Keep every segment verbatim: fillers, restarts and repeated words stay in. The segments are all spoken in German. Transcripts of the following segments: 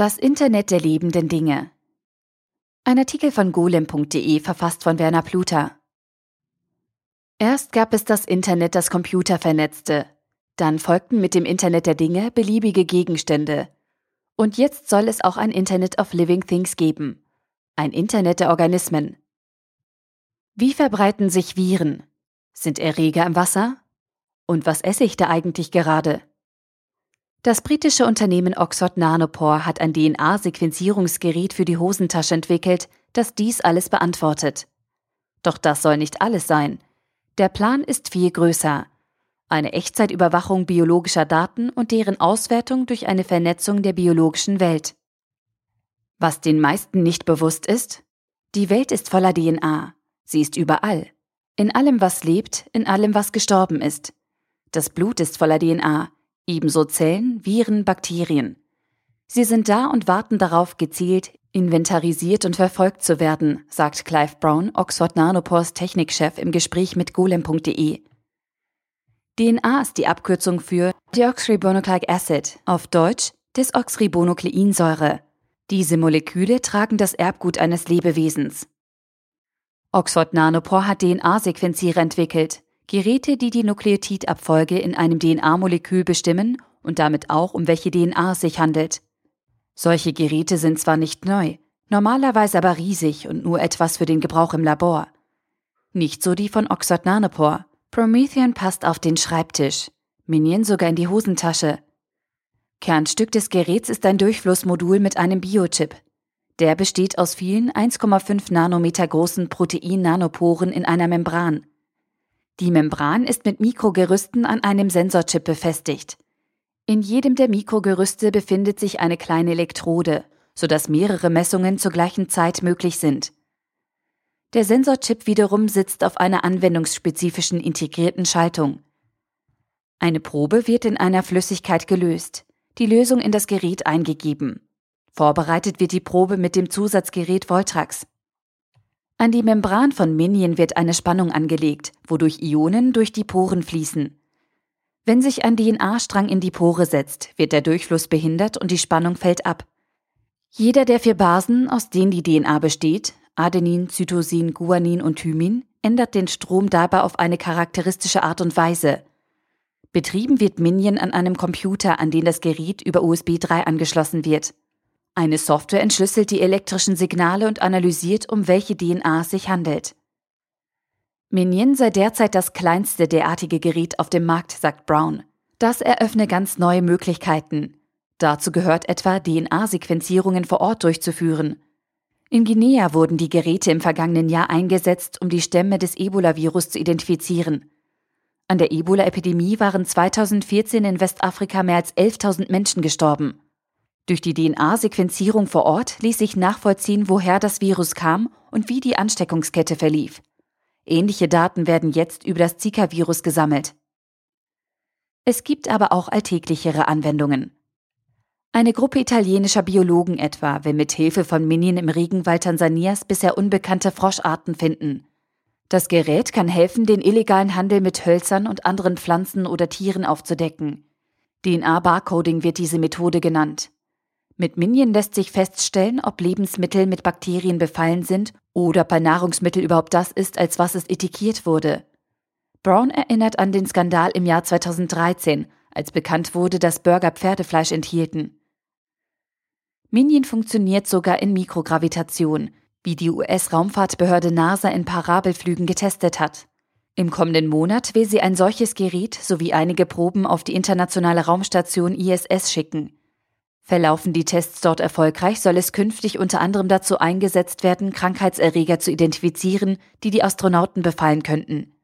Das Internet der lebenden Dinge. Ein Artikel von golem punkt de, verfasst von Werner Pluter. Erst gab es das Internet, das Computer vernetzte. Dann folgten mit dem Internet der Dinge beliebige Gegenstände. Und jetzt soll es auch ein Internet of Living Things geben. Ein Internet der Organismen. Wie verbreiten sich Viren? Sind Erreger im Wasser? Und was esse ich da eigentlich gerade? Das britische Unternehmen Oxford Nanopore hat ein D N A-Sequenzierungsgerät für die Hosentasche entwickelt, das dies alles beantwortet. Doch das soll nicht alles sein. Der Plan ist viel größer. Eine Echtzeitüberwachung biologischer Daten und deren Auswertung durch eine Vernetzung der biologischen Welt. Was den meisten nicht bewusst ist: Die Welt ist voller D N A. Sie ist überall. In allem, was lebt, in allem, was gestorben ist. Das Blut ist voller D N A. Ebenso Zellen, Viren, Bakterien. Sie sind da und warten darauf, gezielt, inventarisiert und verfolgt zu werden, sagt Clive Brown, Oxford Nanopores Technikchef, im Gespräch mit golem punkt de. D N A ist die Abkürzung für Deoxyribonucleic Acid, auf Deutsch Desoxyribonukleinsäure. Diese Moleküle tragen das Erbgut eines Lebewesens. Oxford Nanopore hat D N A-Sequenzierer entwickelt, Geräte, die die Nukleotidabfolge in einem D N A-Molekül bestimmen und damit auch, um welche D N A es sich handelt. Solche Geräte sind zwar nicht neu, normalerweise aber riesig und nur etwas für den Gebrauch im Labor. Nicht so die von Oxford Nanopore. Promethean passt auf den Schreibtisch, Minion sogar in die Hosentasche. Kernstück des Geräts ist ein Durchflussmodul mit einem Biochip. Der besteht aus vielen eins Komma fünf Nanometer großen Protein-Nanoporen in einer Membran. Die Membran ist mit Mikrogerüsten an einem Sensorchip befestigt. In jedem der Mikrogerüste befindet sich eine kleine Elektrode, sodass mehrere Messungen zur gleichen Zeit möglich sind. Der Sensorchip wiederum sitzt auf einer anwendungsspezifischen integrierten Schaltung. Eine Probe wird in einer Flüssigkeit gelöst, die Lösung in das Gerät eingegeben. Vorbereitet wird die Probe mit dem Zusatzgerät Voltrax. An die Membran von Minion wird eine Spannung angelegt, wodurch Ionen durch die Poren fließen. Wenn sich ein D N A-Strang in die Pore setzt, wird der Durchfluss behindert und die Spannung fällt ab. Jeder der vier Basen, aus denen die D N A besteht, Adenin, Cytosin, Guanin und Thymin, ändert den Strom dabei auf eine charakteristische Art und Weise. Betrieben wird Minion an einem Computer, an den das Gerät über U S B drei angeschlossen wird. Eine Software entschlüsselt die elektrischen Signale und analysiert, um welche D N A es sich handelt. Minion sei derzeit das kleinste derartige Gerät auf dem Markt, sagt Brown. Das eröffne ganz neue Möglichkeiten. Dazu gehört etwa, D N A-Sequenzierungen vor Ort durchzuführen. In Guinea wurden die Geräte im vergangenen Jahr eingesetzt, um die Stämme des Ebola-Virus zu identifizieren. An der Ebola-Epidemie waren zweitausendvierzehn in Westafrika mehr als elftausend Menschen gestorben. Durch die D N A-Sequenzierung vor Ort ließ sich nachvollziehen, woher das Virus kam und wie die Ansteckungskette verlief. Ähnliche Daten werden jetzt über das Zika-Virus gesammelt. Es gibt aber auch alltäglichere Anwendungen. Eine Gruppe italienischer Biologen etwa will mit Hilfe von Minion im Regenwald Tansanias bisher unbekannte Froscharten finden. Das Gerät kann helfen, den illegalen Handel mit Hölzern und anderen Pflanzen oder Tieren aufzudecken. D N A-Barcoding wird diese Methode genannt. Mit Minion lässt sich feststellen, ob Lebensmittel mit Bakterien befallen sind oder ob ein Nahrungsmittel überhaupt das ist, als was es etikiert wurde. Brown erinnert an den Skandal im Jahr zweitausenddreizehn, als bekannt wurde, dass Burger Pferdefleisch enthielten. Minion funktioniert sogar in Mikrogravitation, wie die U S-Raumfahrtbehörde NASA in Parabelflügen getestet hat. Im kommenden Monat will sie ein solches Gerät sowie einige Proben auf die internationale Raumstation I S S schicken. Verlaufen die Tests dort erfolgreich, soll es künftig unter anderem dazu eingesetzt werden, Krankheitserreger zu identifizieren, die die Astronauten befallen könnten.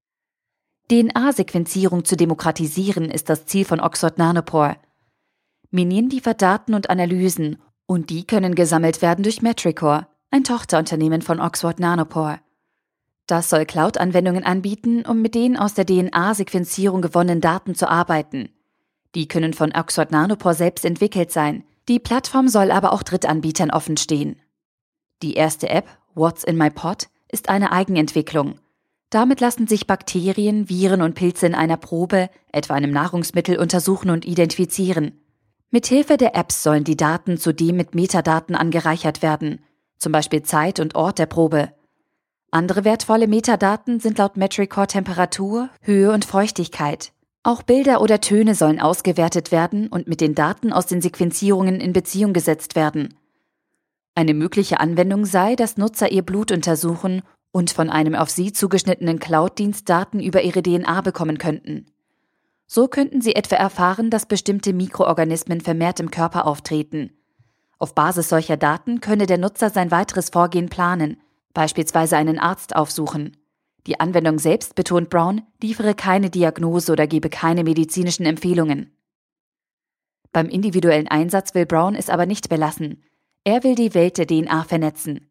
D N A-Sequenzierung zu demokratisieren ist das Ziel von Oxford Nanopore. Minion liefert Daten und Analysen, und die können gesammelt werden durch Metricore, ein Tochterunternehmen von Oxford Nanopore. Das soll Cloud-Anwendungen anbieten, um mit den aus der D N A-Sequenzierung gewonnenen Daten zu arbeiten. Die können von Oxford Nanopore selbst entwickelt sein, die Plattform soll aber auch Drittanbietern offen stehen. Die erste App, What's in my Pot, ist eine Eigenentwicklung. Damit lassen sich Bakterien, Viren und Pilze in einer Probe, etwa einem Nahrungsmittel, untersuchen und identifizieren. Mithilfe der Apps sollen die Daten zudem mit Metadaten angereichert werden, zum Beispiel Zeit und Ort der Probe. Andere wertvolle Metadaten sind laut Metricore Temperatur, Höhe und Feuchtigkeit. Auch Bilder oder Töne sollen ausgewertet werden und mit den Daten aus den Sequenzierungen in Beziehung gesetzt werden. Eine mögliche Anwendung sei, dass Nutzer ihr Blut untersuchen und von einem auf sie zugeschnittenen Cloud-Dienst Daten über ihre D N A bekommen könnten. So könnten sie etwa erfahren, dass bestimmte Mikroorganismen vermehrt im Körper auftreten. Auf Basis solcher Daten könne der Nutzer sein weiteres Vorgehen planen, beispielsweise einen Arzt aufsuchen. Die Anwendung selbst, betont Brown, liefere keine Diagnose oder gebe keine medizinischen Empfehlungen. Beim individuellen Einsatz will Brown es aber nicht belassen. Er will die Welt der D N A vernetzen.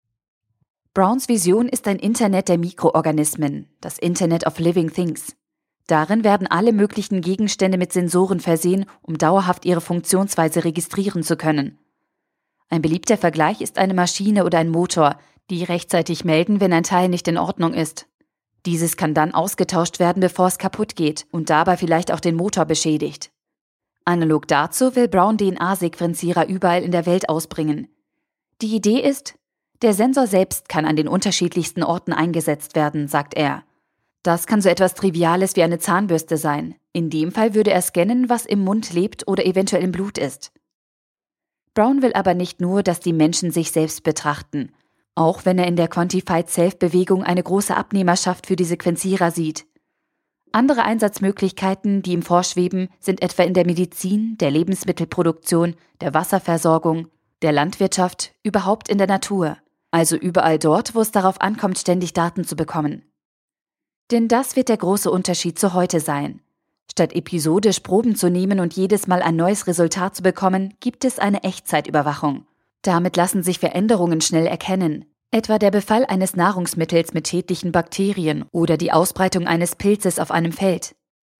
Browns Vision ist ein Internet der Mikroorganismen, das Internet of Living Things. Darin werden alle möglichen Gegenstände mit Sensoren versehen, um dauerhaft ihre Funktionsweise registrieren zu können. Ein beliebter Vergleich ist eine Maschine oder ein Motor, die rechtzeitig melden, wenn ein Teil nicht in Ordnung ist. Dieses kann dann ausgetauscht werden, bevor es kaputt geht und dabei vielleicht auch den Motor beschädigt. Analog dazu will Brown D N A-Sequenzierer überall in der Welt ausbringen. Die Idee ist, der Sensor selbst kann an den unterschiedlichsten Orten eingesetzt werden, sagt er. Das kann so etwas Triviales wie eine Zahnbürste sein. In dem Fall würde er scannen, was im Mund lebt oder eventuell im Blut ist. Brown will aber nicht nur, dass die Menschen sich selbst betrachten, auch wenn er in der Quantified Self-Bewegung eine große Abnehmerschaft für die Sequenzierer sieht. Andere Einsatzmöglichkeiten, die ihm vorschweben, sind etwa in der Medizin, der Lebensmittelproduktion, der Wasserversorgung, der Landwirtschaft, überhaupt in der Natur, also überall dort, wo es darauf ankommt, ständig Daten zu bekommen. Denn das wird der große Unterschied zu heute sein. Statt episodisch Proben zu nehmen und jedes Mal ein neues Resultat zu bekommen, gibt es eine Echtzeitüberwachung. Damit lassen sich Veränderungen schnell erkennen, etwa der Befall eines Nahrungsmittels mit schädlichen Bakterien oder die Ausbreitung eines Pilzes auf einem Feld.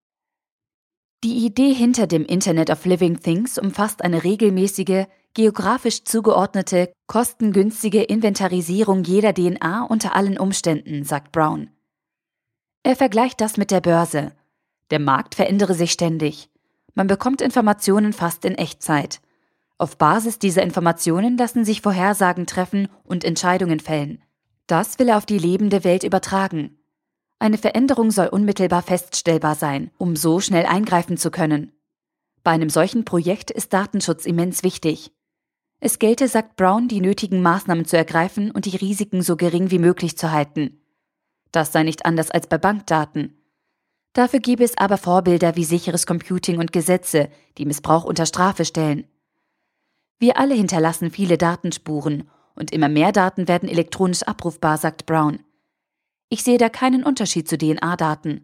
Die Idee hinter dem Internet of Living Things umfasst eine regelmäßige, geografisch zugeordnete, kostengünstige Inventarisierung jeder D N A unter allen Umständen, sagt Brown. Er vergleicht das mit der Börse. Der Markt verändere sich ständig. Man bekommt Informationen fast in Echtzeit. Auf Basis dieser Informationen lassen sich Vorhersagen treffen und Entscheidungen fällen. Das will er auf die lebende Welt übertragen. Eine Veränderung soll unmittelbar feststellbar sein, um so schnell eingreifen zu können. Bei einem solchen Projekt ist Datenschutz immens wichtig. Es gelte, sagt Brown, die nötigen Maßnahmen zu ergreifen und die Risiken so gering wie möglich zu halten. Das sei nicht anders als bei Bankdaten. Dafür gebe es aber Vorbilder wie sicheres Computing und Gesetze, die Missbrauch unter Strafe stellen. Wir alle hinterlassen viele Datenspuren und immer mehr Daten werden elektronisch abrufbar, sagt Brown. Ich sehe da keinen Unterschied zu D N A-Daten.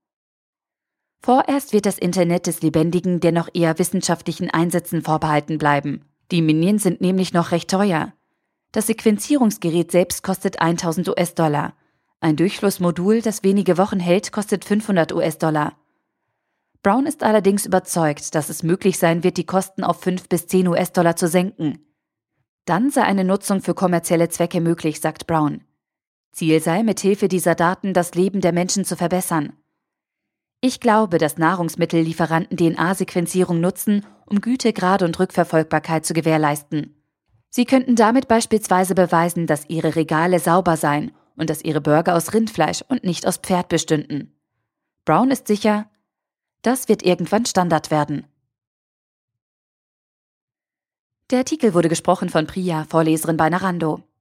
Vorerst wird das Internet des Lebendigen dennoch eher wissenschaftlichen Einsätzen vorbehalten bleiben. Die Minions sind nämlich noch recht teuer. Das Sequenzierungsgerät selbst kostet tausend US-Dollar. Ein Durchflussmodul, das wenige Wochen hält, kostet fünfhundert US-Dollar. Brown ist allerdings überzeugt, dass es möglich sein wird, die Kosten auf fünf bis zehn US-Dollar zu senken. Dann sei eine Nutzung für kommerzielle Zwecke möglich, sagt Brown. Ziel sei, mithilfe dieser Daten das Leben der Menschen zu verbessern. Ich glaube, dass Nahrungsmittellieferanten D N A-Sequenzierung nutzen, um Gütegrade und Rückverfolgbarkeit zu gewährleisten. Sie könnten damit beispielsweise beweisen, dass ihre Regale sauber seien und dass ihre Burger aus Rindfleisch und nicht aus Pferd bestünden. Brown ist sicher, das wird irgendwann Standard werden. Der Artikel wurde gesprochen von Priya, Vorleserin bei Narando.